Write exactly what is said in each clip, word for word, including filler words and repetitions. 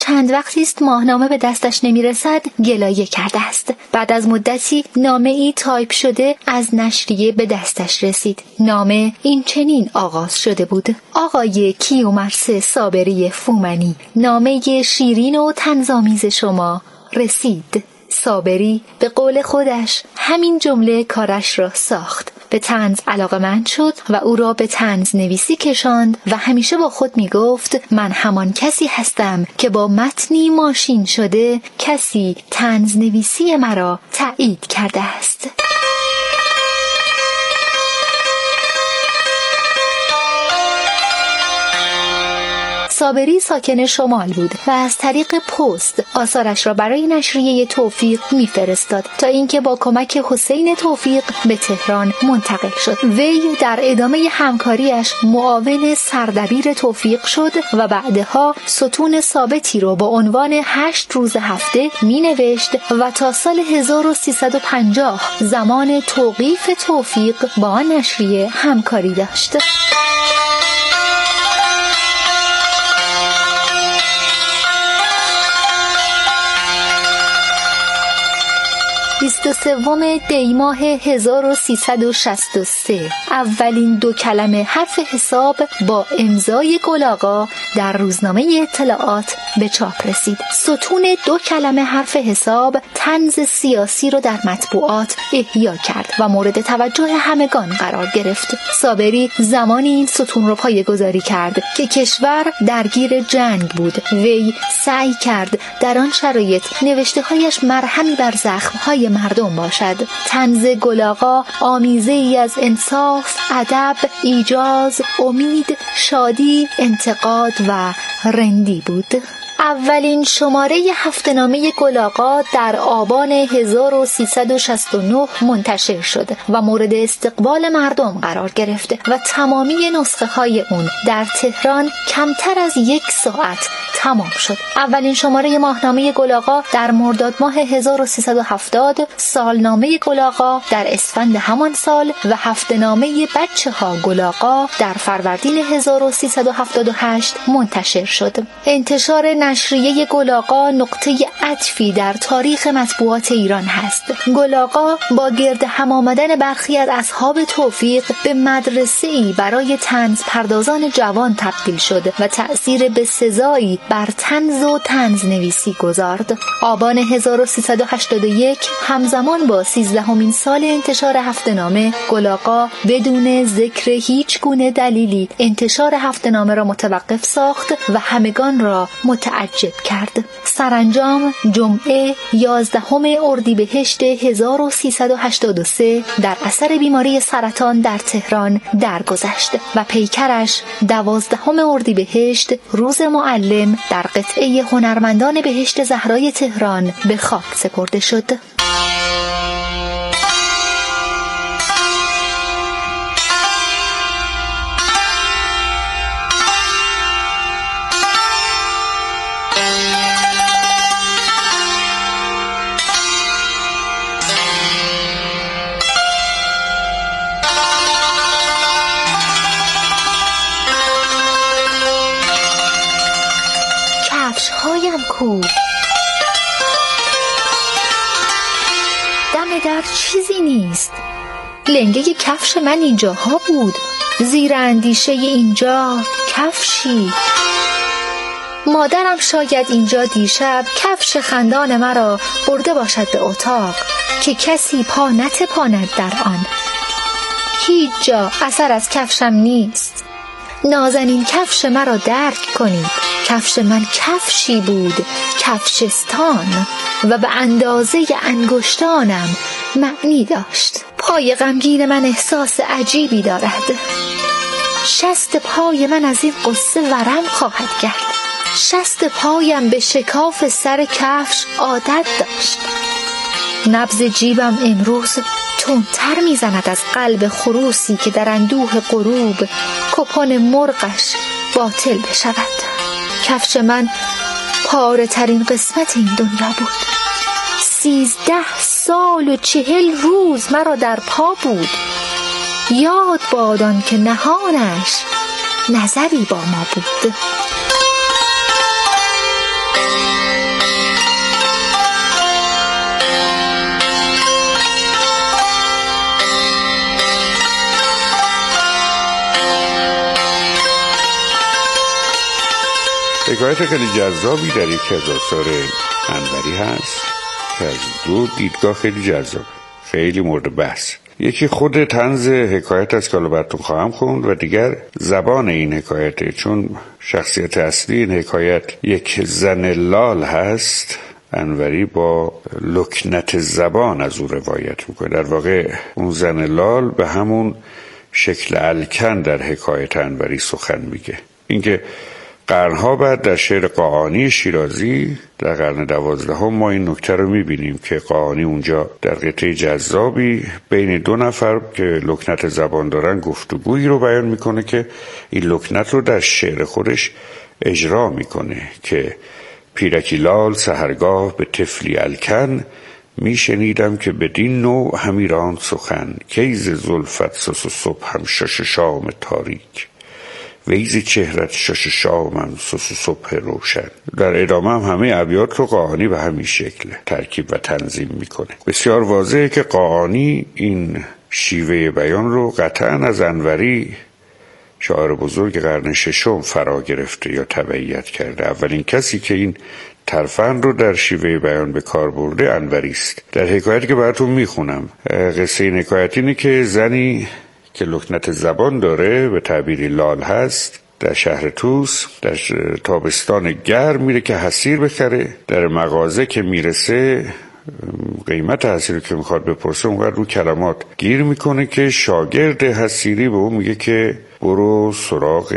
چند وقتی است ماهنامه به دستش نمیرسد گلایه کرده است. بعد از مدتی نامه ای تایپ شده از نشریه به دستش رسید. نامه این چنین آغاز شده بود: آقای کیومرث صابری فومنی، نامه شیرین و طنزآمیز شما رسید. صابری به قول خودش همین جمله کارش را ساخت. به طنز علاقه‌مند شد و او را به طنز نویسی کشاند و همیشه با خود می گفت من همان کسی هستم که با متنی ماشین شده کسی طنز نویسی مرا تایید کرده است. صابری ساکن شمال بود و از طریق پست آثارش را برای نشریه توفیق میفرستاد تا اینکه با کمک حسین توفیق به تهران منتقل شد. وی در ادامه همکاریش معاون سردبیر توفیق شد و بعدها ستون ثابتی رو با عنوان هشت روز هفته می نوشت و تا سال هزار و سیصد و پنجاه زمان توقیف توفیق با آن نشریه همکاری داشت. بیست و سوم دی ماه هزار و سیصد و شصت و سه اولین دو کلمه حرف حساب با امضای گل آقا در روزنامه اطلاعات به چاپ رسید. ستون دو کلمه حرف حساب طنز سیاسی رو در مطبوعات احیا کرد و مورد توجه همگان قرار گرفت. صابری زمانی این ستون رو پایه‌گذاری کرد که کشور درگیر جنگ بود. وی سعی کرد در آن شرایط نوشته‌هایش مرهمی بر زخم‌های مردم باشد. طنز گل آقا آمیزه ای از انصاف، ادب، ایجاز، امید، شادی، انتقاد و رندی بود. اولین شماره هفته‌نامه گل آقا در آبان هزار و سیصد و شصت و نه منتشر شد و مورد استقبال مردم قرار گرفت و تمامی نسخه های اون در تهران کمتر از یک ساعت تمام شد. اولین شماره ماهنامه گل آقا در مرداد ماه هزار و سیصد و هفتاد، سالنامه گل آقا در اسفند همان سال و هفته‌نامه بچه ها گل آقا در فروردین هزار و سیصد و هفتاد و هشت منتشر شد. انتشار نشریه گل آقا نقطه عطفی در تاریخ مطبوعات ایران هست. گل آقا با گرد هم آمدن برخی از اصحاب توفیق به مدرسه‌ای برای طنز پردازان جوان تبدیل شد و تأثیر بسزایی بر طنز و طنز نویسی گذارد. آبان هزار و سیصد و هشتاد و یک همزمان با سیزدهمین سال انتشار هفته‌نامه گل آقا بدون ذکر هیچ گونه دلیلی انتشار هفته‌نامه را متوقف ساخت و همگان را متعجب کرد. سرانجام جمعه یازدهم اردیبهشت هزار و سیصد و هشتاد و سه در اثر بیماری سرطان در تهران درگذشت و پیکرش دوازدهم اردیبهشت روز معلم در قطعه هنرمندان بهشت زهرای تهران به خاک سپرده شد. هایم کو دم در چیزی نیست. لنگه کفش من اینجاها بود، زیر اندیشه اینجا کفشی. مادرم شاید اینجا دیشب کفش خندان مرا برده باشد به اتاق که کسی پا نتپاند در آن. هیچ جا اثر از کفشم نیست. نازنین کفش مرا درک کنید. کفش من کفشی بود، کفشستان، و به اندازه انگشتانم معنی داشت. پای غمگین من احساس عجیبی دارد. شست پای من از این قصه ورم خواهد کرد. شست پایم به شکاف سر کفش عادت داشت. نبض جیبم امروز تندتر میزند از قلب خروسی که در اندوه غروب کپان مرغش باطل بشود. کفش من پاره ترین قسمت این دنیا بود. سیزده سال و چهل روز مرا در پا بود. یاد بادان که نهانش نظری با ما بود. حکایت خیلی جذابی در یکی از آثار انوری هست که از دو دیدگاه خیلی جذاب، خیلی مورد بحث. یکی خود طنز حکایت است که حالا براتون خواهم خوند و دیگر زبان این حکایته، چون شخصیت اصلی این حکایت یک زن لال هست. انوری با لکنت زبان از او روایت میکنه. در واقع اون زن لال به همون شکل الکن در حکایت انوری سخن میگه. اینکه قرنها بعد در شعر قاآنی شیرازی در قرن دوازدهم ما این نکته رو میبینیم که قاآنی اونجا در قطعه جذابی بین دو نفر که لکنت زبان دارن گفتگویی رو بیان میکنه که این لکنت رو در شعر خودش اجرا میکنه که پیرکی لال سحرگاه به طفلی الکن میشنیدم که بدین نوع همیران سخن کیز زلفت سس و صبح هم شش شام تاریک ویز چهرت شش شامم سس و صبح روشن. در ادامه هم همه ابیات رو قاآنی به همین شکل ترکیب و تنظیم میکنه. بسیار واضحه که قاآنی این شیوه بیان رو قطعا از انوری شاعر بزرگ قرن ششم فرا گرفته یا تبعیت کرده. اولین کسی که این ترفند رو در شیوه بیان به کار برده انوری است. در حکایتی که براتون میخونم، قصه این حکایت اینه که زنی که لکنت زبان داره به تعبیری لال هست در شهر توس در تابستان گرم میره که حصیر بخره. در مغازه که میرسه قیمت حصیری که میخواد بپرسه اونقدر رو کلمات گیر میکنه که شاگرد حصیری به اون میگه که برو سراغ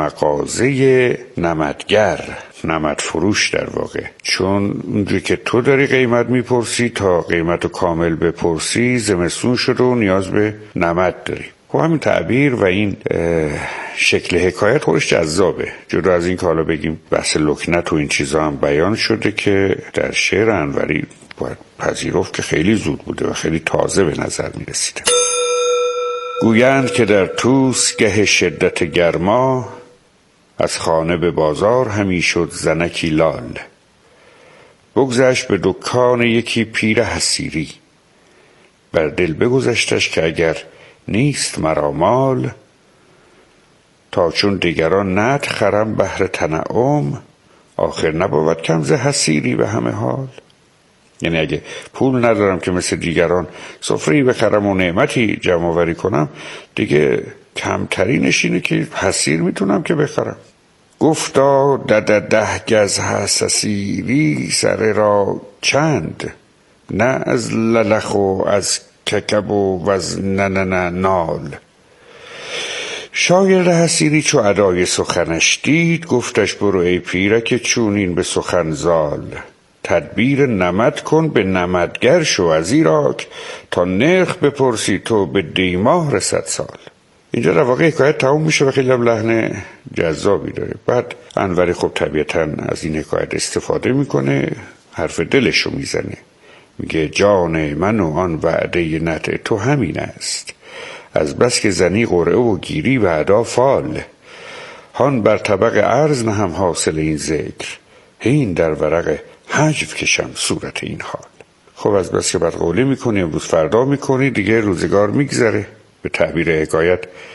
مغازه نمدگر، نمد فروش در واقع، چون اونجوری که تو داری قیمت میپرسی تا قیمت رو کامل بپرسی زمستون شده و نیاز به نمد داری. خب همین تعبیر و این شکل حکایت خودش جذابه. جدا از این که حالا بگیم بحث لکنت و این چیزا هم بیان شده که در شعر انوری باید پذیرفت که خیلی زود بوده و خیلی تازه به نظر می رسیده. گویند که در توس گه شدت گرما از خانه به بازار همی شد زنکی لال. بگذشت به دکان یکی پیر حصیری بر دل بگذشتش که اگر نیست مرا مال تا چون دیگران نت خرم بهر تنعم آخر نبود کم ز حصیری به همه حال. یعنی اگه پول ندارم که مثل دیگران سفره‌ای بخرم و نعمتی جمع آوری کنم دیگه کمترینش اینه که حصیر میتونم که بخرم. گفتا ده ده گز حصیری سر را چند نه از للخ و از ککب و از نه نه نه نال. شاگرد حصیری چو ادای سخنش دید گفتش برو ای پیرک چونین به سخن زال. تدبیر نمد کن به نمدگر شو از ایراک تا نرخ بپرسی تو به دیماه رسد سال. اینجا در واقع حکایت تموم میشه و خیلی هم لحن جذابی داره. بعد انوری خب طبیعتاً از این حکایت استفاده میکنه، حرف دلشو میزنه، میگه جان من و آن وعده نطع تو همین است از بس که زنی قرعه و گیری و ادا فال. هان بر طبق عرض نهم حاصل این ذکر هین در ورق حجو کشم صورت این حال. خب از بس که بر قوله میکنی امروز فردا میکنی دیگه روزگار میگذره. به تعبیر حکایت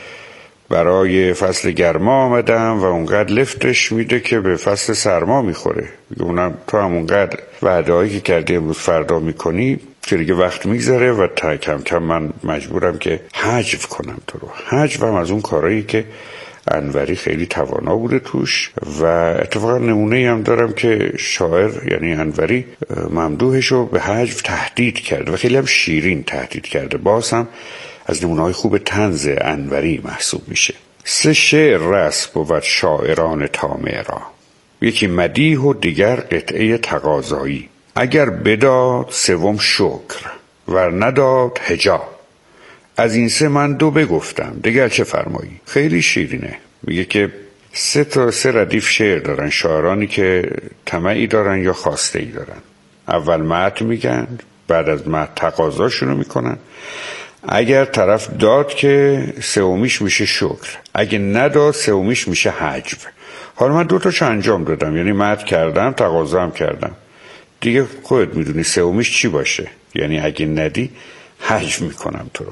برای فصل گرما آمدم و اونقدر لفتش میده که به فصل سرما میخوره. اونم تو هم اونقدر وعده‌ای که کردی امروز فردا میکنی که دیگه وقت میگذره و تا کم کم من مجبورم که حجو کنم تو رو. حجو هم از اون کارهایی که انوری خیلی توانا بوده توش و اتفاقا نمونه هم دارم که شاعر یعنی انوری ممدوحش رو به حجو تهدید کرده و خیلی هم شیرین تهدید کرده. باز هم از نمونه‌های خوب طنز انوری محسوب میشه. سه شعر رس بود شاعران طامع را یکی مدیح و دیگر قطعه تقاضایی. اگر بداد سوم شکر ور نداد هجا از این سه من دو بگفتم دیگر چه فرمایی. خیلی شیرینه. میگه که سه تا سه ردیف شعر دارن شاعرانی که طمعی دارن یا خواسته ای دارن. اول مدح میگن، بعد از مدح تقاضاشونو میکنن. اگر طرف داد که سومیش میشه شکر، اگه نداد سومیش میشه حجو. حالا من دو تاشو انجام دادم، یعنی مدح کردم تقاضا هم کردم دیگه، خودت میدونی سومیش چی باشه. یعنی اگه ندی حجو میکنم تو رو.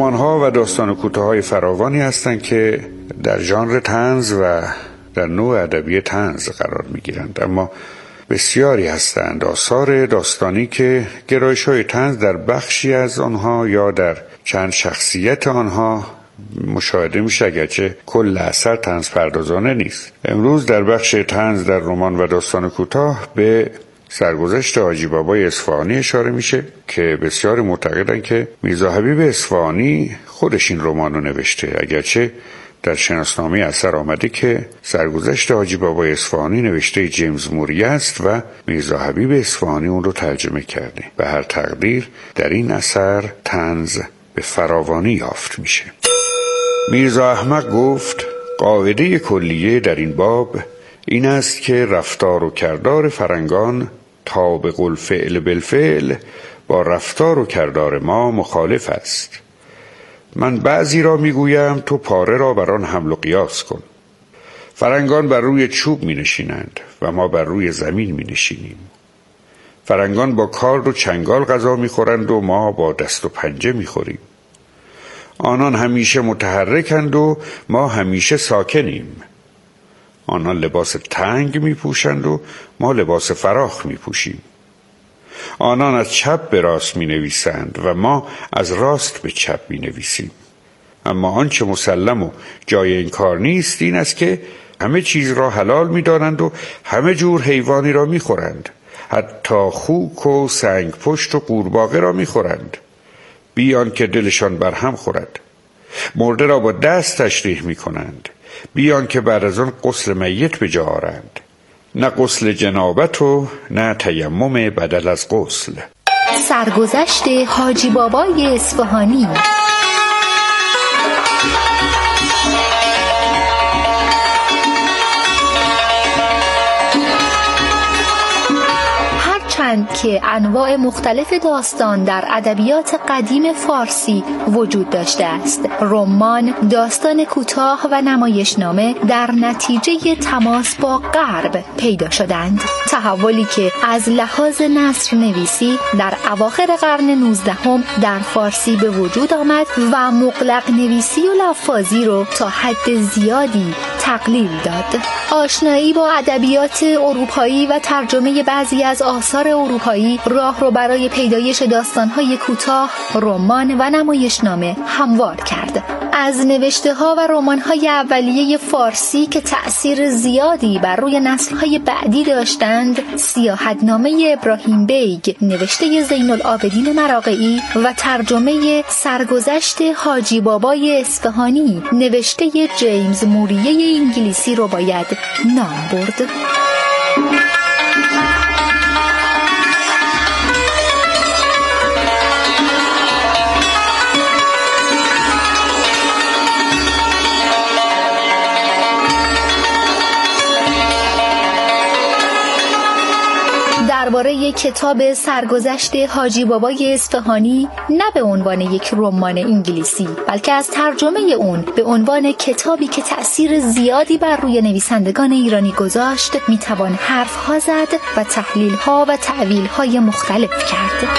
رمان‌ها و داستان کوتاه‌های فراوانی هستند که در ژانر طنز و در نوع ادبی طنز قرار می‌گیرند، اما بسیاری هستند آثار داستانی که گرایش‌های طنز در بخشی از آنها یا در چند شخصیت آنها مشاهده میشه، اگرچه کل اثر طنز پردازانه نیست. امروز در بخش طنز در رمان و داستان کوتاه به سرگذشت حاجی بابای اصفهانی اشاره میشه که بسیاری معتقدند که میرزا حبیب اصفهانی خودش این رمان رو نوشته، اگرچه در شناسنامه اثر آمده که سرگذشت حاجی بابای اصفهانی نوشته جیمز موری است و میرزا حبیب اصفهانی اون رو ترجمه کرده. به هر تقدیر در این اثر طنز به فراوانی یافت میشه. میرزا احمق گفت قاعده کلیه در این باب این است که رفتار و کردار فرنگان طابق الفعل بالفعل با رفتار و کردار ما مخالف است. من بعضی را میگویم تو پاره را بر آن حمل و قیاس کن. فرنگان بر روی چوب می نشینند و ما بر روی زمین می نشینیم. فرنگان با کارد و چنگال غذا می خورند و ما با دست و پنجه می خوریم. آنان همیشه متحرکند و ما همیشه ساکنیم. آنان لباس تنگ می پوشند و ما لباس فراخ می پوشیم. آنان از چپ به راست می نویسند و ما از راست به چپ می نویسیم. اما آنچه مسلم و جای این کار نیست این است که همه چیز را حلال می دانند و همه جور حیوانی را می خورند. حتی خوک و سنگ پشت و قورباغه را می خورند بیان که دلشان برهم خورد. مرده را با دست تشریح می کنند بیان که بعد از آن غسل میت به جا آرند. نه غسل جنابت و نه تیمم بدل از غسل. سرگذشت حاجی بابای اصفهانی. هرچند که انواع مختلف داستان در ادبیات قدیم فارسی وجود داشته است، رمان، داستان کوتاه و نمایشنامه در نتیجه تماس با غرب پیدا شدند. تحولی که از لحاظ نثر نویسی در اواخر قرن نوزدهم در فارسی به وجود آمد و مغلق نویسی و لفاظی رو تا حد زیادی تقلیل داد. آشنایی با ادبیات اروپایی و ترجمه بعضی از آثار اروپایی راه رو برای پیدایش داستان‌های کوتاه، رمان و نمایشنامه هموار کرد. از نوشته‌ها و رمان‌های اولیه فارسی که تأثیر زیادی بر روی نسل‌های بعدی داشتند، سیاحتنامه ابراهیم بیگ نوشته زین العابدین مراغه‌ای و ترجمه سرگذشت حاجی بابای اصفهانی نوشته جیمز موری انگلیسی رو باید نام برد. درباره کتاب سرگذشت حاجی بابای اصفهانی نه به عنوان یک رمان انگلیسی بلکه از ترجمه اون به عنوان کتابی که تأثیر زیادی بر روی نویسندگان ایرانی گذاشت میتوان حرف‌ها زد و تحلیل‌ها و تأویل‌های مختلف کرد.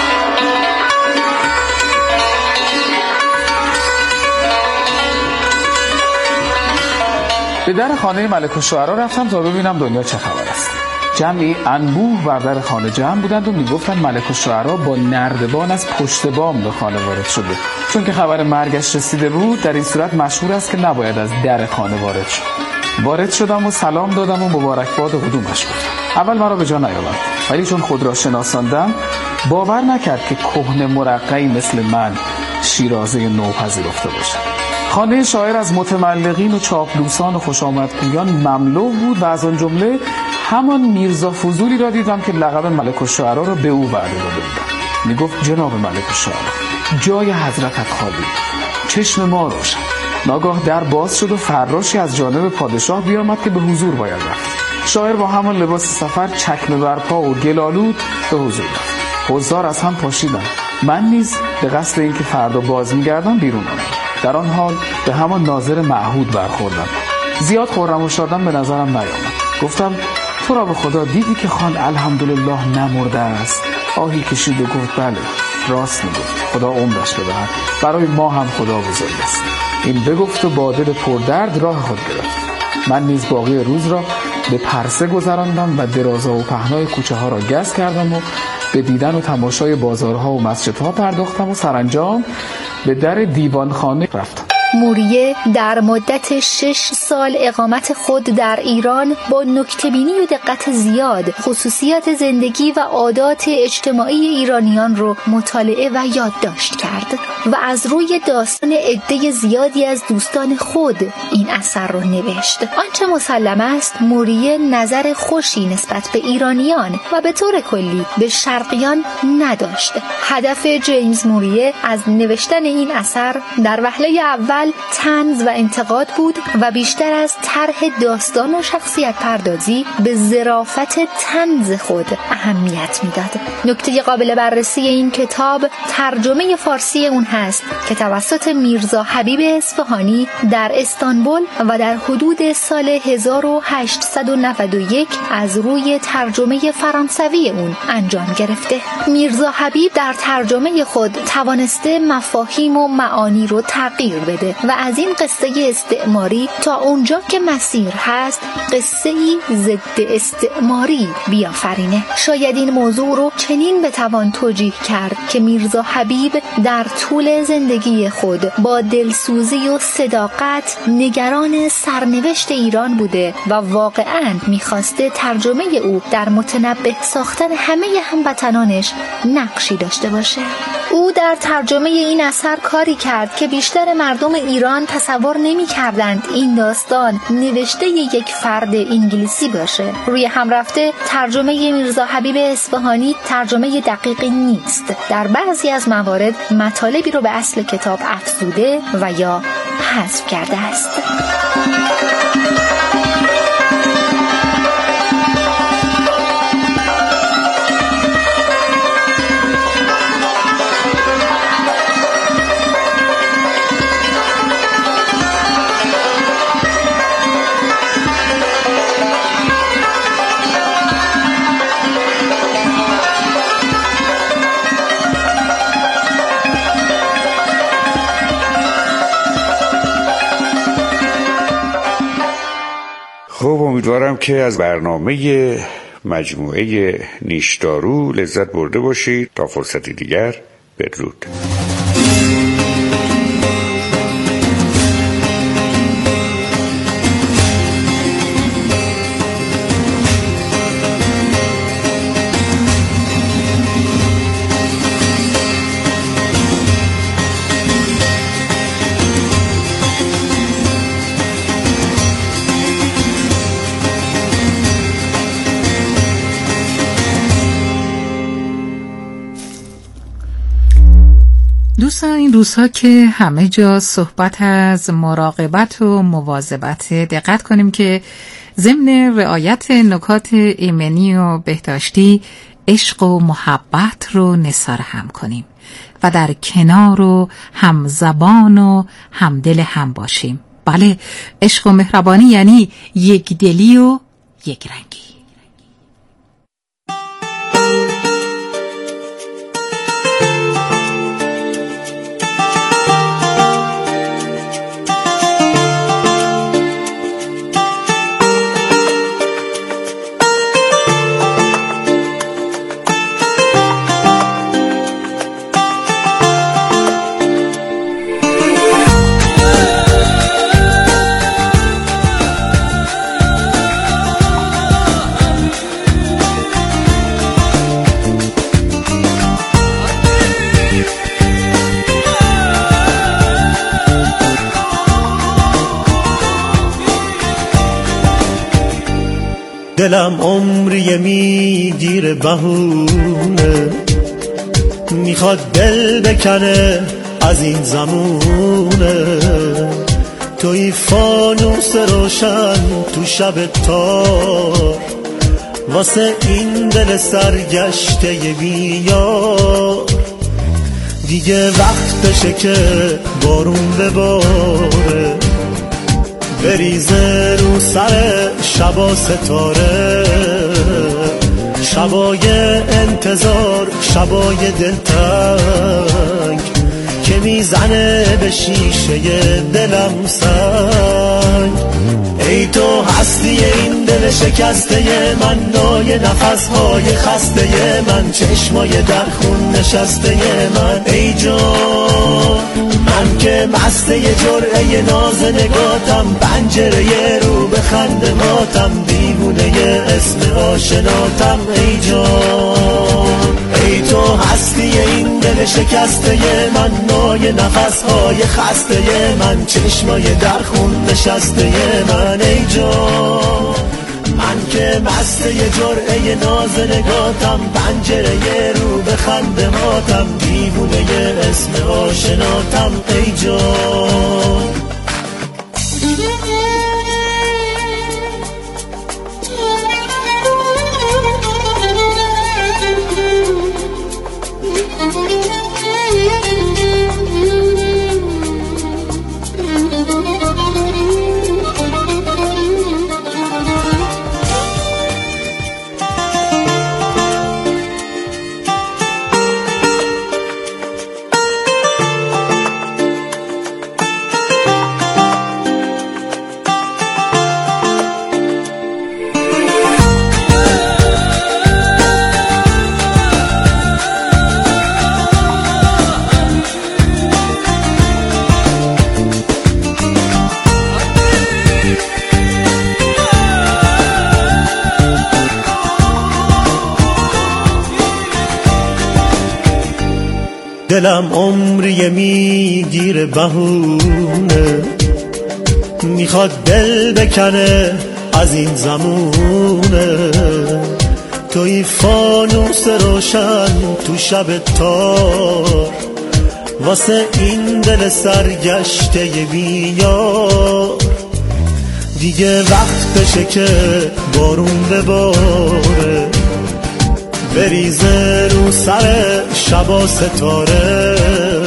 به در خانه ملک الشعرا رفتم تا ببینم دنیا چه خبر است. جمعی انبوه بر در خانه جمع بودند و میگفتند ملک الشعرا با نردبان از پشت بام به خانه وارد شده. چون که خبر مرگش رسیده بود، در این صورت مشهور است که نباید از در خانه وارد شد. وارد شدم و سلام دادم و مبارکباد و قدومش گفتم. اول مرا به جا نیاورد، ولی چون خود را شناساندم باور نکرد که کهنه مرقعی مثل من شیرازه نو پذیرفته باشد. خانه شاعر از متملقین و چاپلوسان و خوشامدگویان مملو بود و از آن جمله همان میرزا فضولی را دیدم که لقب ملک الشعرا را به او وعده داده بودند. میگفت جناب ملک الشعرا، جای حضرتت خالی، چشم ما روشن. ناگاه در باز شد و فراشی از جانب پادشاه بیامد که به حضور باید رفت. شاعر با همان لباس سفر، چکمه بر پا و گلالود به حضور رفت. حضار از هم پاشیدند. من نیز به قصد اینکه فردا باز میگردم بیرون آمدم. در آن حال به همان ناظر معهود برخوردم. زیاد خرم و شادم به نظرم نیامد. گفتم تو را به خدا دیدی که خان الحمدلله نمرده است؟ آهی کشید و گفت بله. راست میگفت، خدا عمرش بدهد، برای ما هم خدا بزرگ است. این بگفت و با دل پردرد راه خود گرفت. من نیز باقی روز را به پرسه گذراندم و درازا و پهنای کوچه ها را گز کردم و به دیدن و تماشای بازارها و مسجدها پرداختم و سرانجام به در دیوانخانه رفتم. موریه در مدت شش سال اقامت خود در ایران با نکته‌بینی و دقت زیاد خصوصیات زندگی و عادات اجتماعی ایرانیان رو مطالعه و یادداشت کرد و از روی داستان عده زیادی از دوستان خود این اثر رو نوشت. آنچه مسلم است موریه نظر خوشی نسبت به ایرانیان و به طور کلی به شرقیان نداشت. هدف جیمز موریه از نوشتن این اثر در وهله اول طنز و انتقاد بود و بیشتر از طرح داستان و شخصیت پردازی به ظرافت طنز خود اهمیت میداد. نکته قابل بررسی این کتاب ترجمه فارسی اون هست که توسط میرزا حبیب اصفهانی در استانبول و در حدود سال هزار و هشتصد و نود و یک از روی ترجمه فرانسوی اون انجام گرفته. میرزا حبیب در ترجمه خود توانسته مفاهیم و معانی رو تغییر بده و از این قصه استعماری تا اونجا که مسیر هست قصه‌ای ضد استعماری بیافرینه. شاید این موضوع رو چنین بتوان توجیه کرد که میرزا حبیب در طول زندگی خود با دلسوزی و صداقت نگران سرنوشت ایران بوده و واقعاً میخواسته ترجمه او در متنبه ساختن همه هموطنانش نقشی داشته باشه. او در ترجمه این اثر کاری کرد که بیشتر مردم ایران تصور نمی کردند این داستان نوشته یک فرد انگلیسی باشه. روی هم رفته ترجمه میرزا حبیب اصفهانی ترجمه دقیقی نیست. در بعضی از موارد مطالبی رو به اصل کتاب افزوده و یا حذف کرده است. خب امیدوارم که از برنامه مجموعه نیشدارو لذت برده باشید. تا فرصتی دیگر، بدرود. دوستان، این روزها که همه جا صحبت از مراقبت و مواظبت، دقت کنیم که ضمن رعایت نکات ایمنی و بهداشتی عشق و محبت رو نثار هم کنیم و در کنار و هم زبان و هم دل هم باشیم. بله، عشق و مهربانی یعنی یک دلی و یک رنگی. دلم عمری میگیره بهونه، میخواد دل بکنه از این زمونه. توی فانوس روشن تو شب تار، واسه این دل سرگشته بیار. دیگه وقتشه که بارون بباره، بریزه رو سر شبا ستاره. شبای انتظار، شبای دلتنگ که میزنه به شیشه دلم سنگ. ای تو هستی این دل شکسته من، نای نفسهای خسته من، چشمای در خون نشسته من. ای جان من که مسته جرعه ناز نگاتم، پنجره رو به خندماتم، دیوونه اسم آشناتم. ای جان ای تو هستی این دل شکسته من، نای نفسهای خسته من، چشمای در خون نشسته من. ای جان من که مسته جرعه ناز نگاتم، پنجره رو به خندماتم، دیوونه اسم آشناتم. ای جان دلم عمری میگیره بهونه، میخواد دل بکنه از این زمونه. توی فانوس روشن تو شب تار، واسه این دل سرگشته بیار. دیگه وقتشه که بارون بباره، بریزه رو سر شبا ستاره.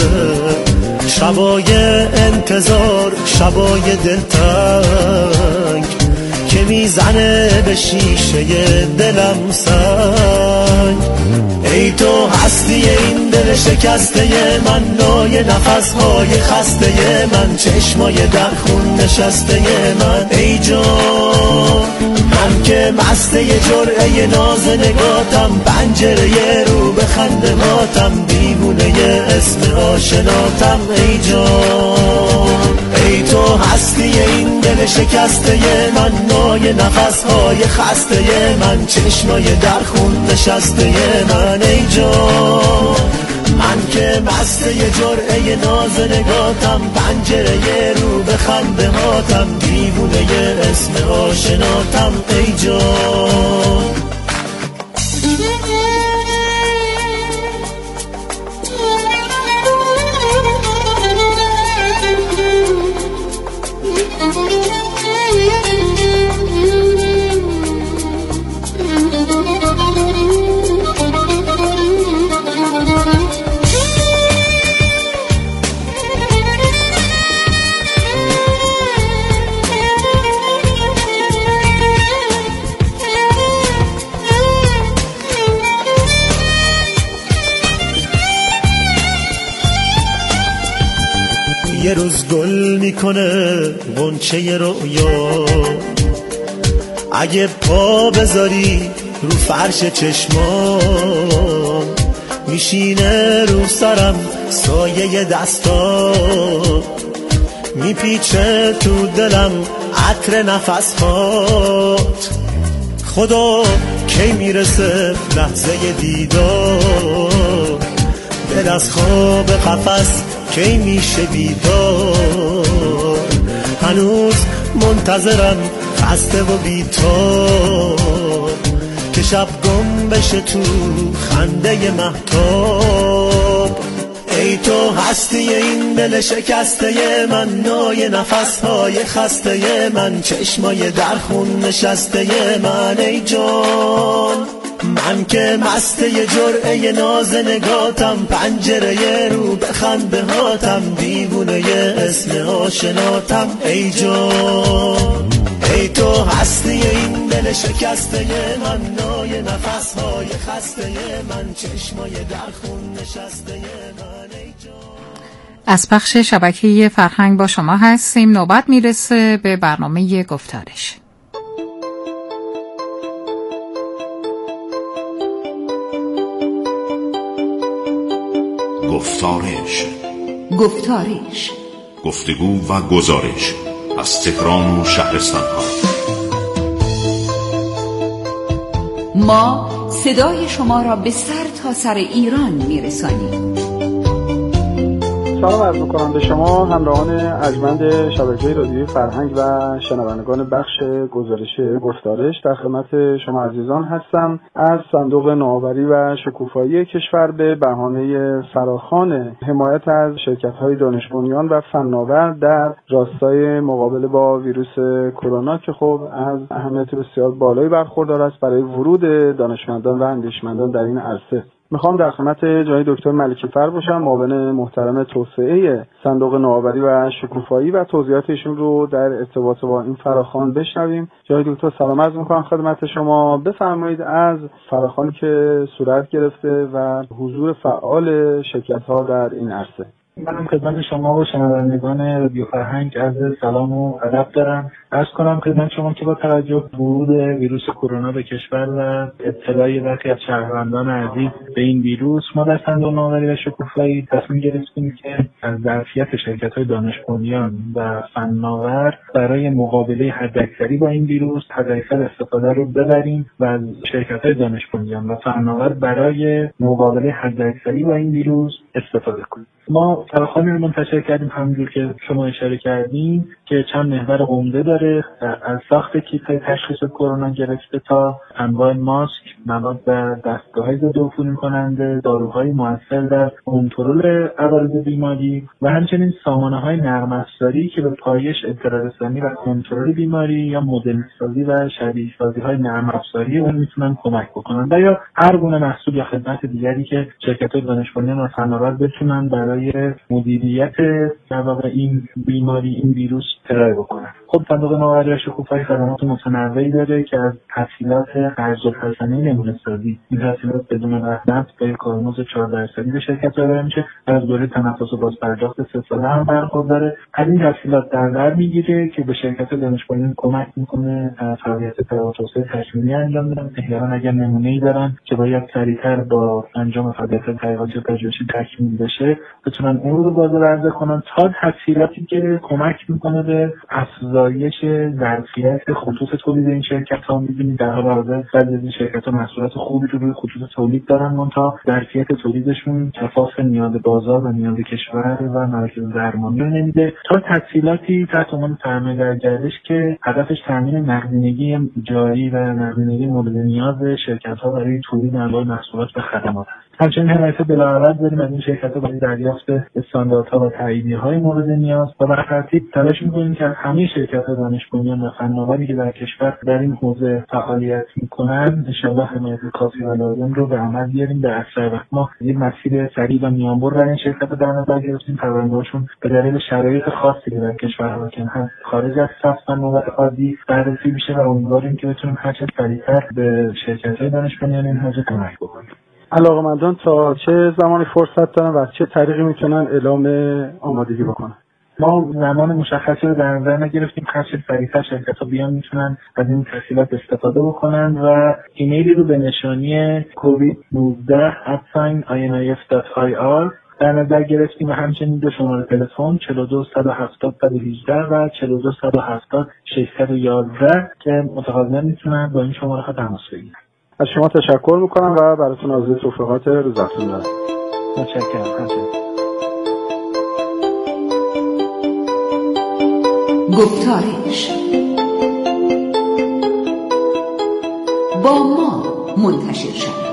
شبای انتظار، شبای دلتنگ که میزنه به شیشه دلم سنگ. ای تو هستی این دل شکسته من، نای نفسهای خسته من، چشمای در خون نشسته من. ای جان من که مسته جرعه ناز نگاتم، پنجره رو به خندماتم، دیوونه اسم آشناتم. ای جان ای تو هستی این دل شکسته من، نای نفسهای خسته من، چشمای در خون نشسته من. ای جان من که مسته جرعه ناز نگاتم، پنجره رو به خندماتم، دیوونه اسم آشناتم. ای جان یه روز گل میکنه غنچه رویا، اگه پا بذاری رو فرش چشمام، میشینه رو سرم سایه دستا، میپیچه تو دلم عطر نفسهات. خدا کی میرسه لحظه دیدار، دل از خواب قفس کی میشه بیدار. هنوز منتظرم خسته و بی‌تاب، که شب گم بشه تو خنده مهتاب. ای تو هستی این دل شکسته من، نای نفسهای خسته من، چشمای در خون نشسته من. ای جان من که مسته جرعه ناز نگاتم، پنجره رو به خنده هاتم، دیوونه اسم آشناتم. ای جان ای تو هستی این دل شکسته من، نای نفسهای خسته من، چشمای در خون نشسته من، ای جان. از پخش شبکه فرهنگ با شما هستیم. نوبت میرسه به برنامه گفتارش. گفتارش گفتارش گفتگو و گزارش از تهران و شهرستان ها. ما صدای شما را به سر تا سر ایران میرسانیم. سلام عرض می‌کنم به شما همراهان ارجمند شبکه رادیویی فرهنگ و شنوندگان بخش گزارش گفتارش. در خدمت شما عزیزان هستم. از صندوق نوآوری و شکوفایی کشور به بهانه فراخوان حمایت از شرکت‌های دانش بنیان و فناور در راستای مقابله با ویروس کرونا که خب از اهمیت بسیار بالایی برخوردار است برای ورود دانشمندان و اندیشمندان در این عرصه. میخوام در خدمت جناب دکتر ملکی فر باشم، معاون محترم توسعه صندوق نوآوری و شکوفایی، و توضیحات ایشون رو در ارتباط با این فراخوان بشنویم. جناب دکتر سلام عرض میکنم خدمت شما. بفرمایید از فراخوانی که صورت گرفته و حضور فعال شرکت‌ها در این عرصه. من خدمت شما و شنوندگان رادیو فرهنگ عرض سلام و ادب دارم. عرض کنم خدمت شما که با توجه به ورود ویروس کرونا به کشور و اطلاع برخی از شهروندان عزیز به این ویروس، ما در صندوق نوآوری و شکوفایی تصمیم گرفتیم که از ظرفیت شرکت‌های دانش بنیان و فناور برای مقابله حداکثری با این ویروس حداکثر استفاده رو ببریم و از شرکت‌های دانش بنیان و فناور برای مقابله حداکثری با این ویروس استفاده کنیم. ما فراخوانی رو منتشر کردیم همونجور که شما اشاره کردیم که چند محور عمده داره، از ساخت کیت‌های تشخیص کرونا گرفته تا انواع ماسک، مواد و دستگاه‌های ضد عفونی کننده، داروهای مؤثر در کنترل عوارض بیماری و همچنین سامانه‌های نرم افزاری که به پایش اطلاع رسانی و کنترل بیماری یا مدل‌سازی و شبیه‌سازی‌های نرم افزاری اون میتونن کمک بکنن و یا هر گونه محصول یا خدمت دیگری که شرکت‌های دانش بنیان و فناور بتونن برای مدیریت در واقع این بیماری، این ویروس ارائه بکنن. خب صندوق نوآوری و شکوفایی خدمات متنوعی داره که از تسهیلات ارزالحسنه نمونه‌سازی، این تسهیلات بدون رهنورد با کارمزد چهار درصدی به شرکت ارائه میشه و از دوره تنفس و بازپرداخت سه ساله هم برخورداره. از این تسهیلات در بر میگیره که به شرکت دانش بنیان کمک میکنه فعالیت توسعه تکمیلی انجام بدن. احیانا اگر نمونه‌ای دارن که باید سریعتر با انجام فعالیت تحقیقاتی و پژوهشی تکمیل بشه بتونن اون رو بازار عرضه کنن، تا تسهیلاتی که کمک میکنه به افزایش ظرفیت خطوط تولید این شرکت‌ها. می‌بینید در حال حاضر بعضی از این شرکت‌ها محصولات خوبی رو روی خطوط تولید دارن، منتها ظرفیت تولیدشون کفاف نیاز بازار و نیاز کشور و مراکز درمانی رو نمیده، تا تسهیلاتی تحت عنوان سرمایه در گردش که هدفش تامین نقدینگی جاری و نقدینگی مورد نیاز شرکت‌ها برای تولید انواع محصولات و خدمات. همچنین حمایت بلاعوض داریم از این شرکت‌ها برای دریافت استانداردها و تاییدیه‌های مورد نیاز و بر ترتیب تلاش می‌کنیم که همه شرکت‌های دانش بنیان و فناوری که در کشور در این حوزه فعالیت می‌کنند انشاءالله حمایت کافی و لازم رو به عمل بیاریم در اسرع وقت. ما یک مسیر سریع و میانبر برای این شرکت‌ها در نظر گرفتیم. پرونده‌هاشون به دلیل شرایط خاصی که در کشور حاکم هست خارج از صف فناور عادی بررسی میشه و امیدواریم که بتونیم هر چه سریع‌تر به شرکت‌های دانش بنیان این حوزه کمک بکنیم. علاقه‌مندان تا چه زمانی فرصت دارن و چه طریقی میتونن اعلام آمادگی بکنن؟ ما زمان مشخصی رو در نظر نگرفتیم. هر چه سریعتر شرکت‌ها بیان میتونن از این تسهیلات استفاده بکنن و ایمیلی رو به نشانی کووید نوزده ات آی ان آی اف دات آی آر در نظر گرفتیم و همچنین دو شماره تلفن چهل و دو صد و هفتاد صد و هجده و چهل و دو صد و هفتاد ششصد و یازده که متقاضیان میتونن با این شماره ها تماس بگیرن. از شما تشکر میکنم و براتون آرزوی توفیقات روزتون دارم. متشکرم. گفتارش با ما منتشر شد.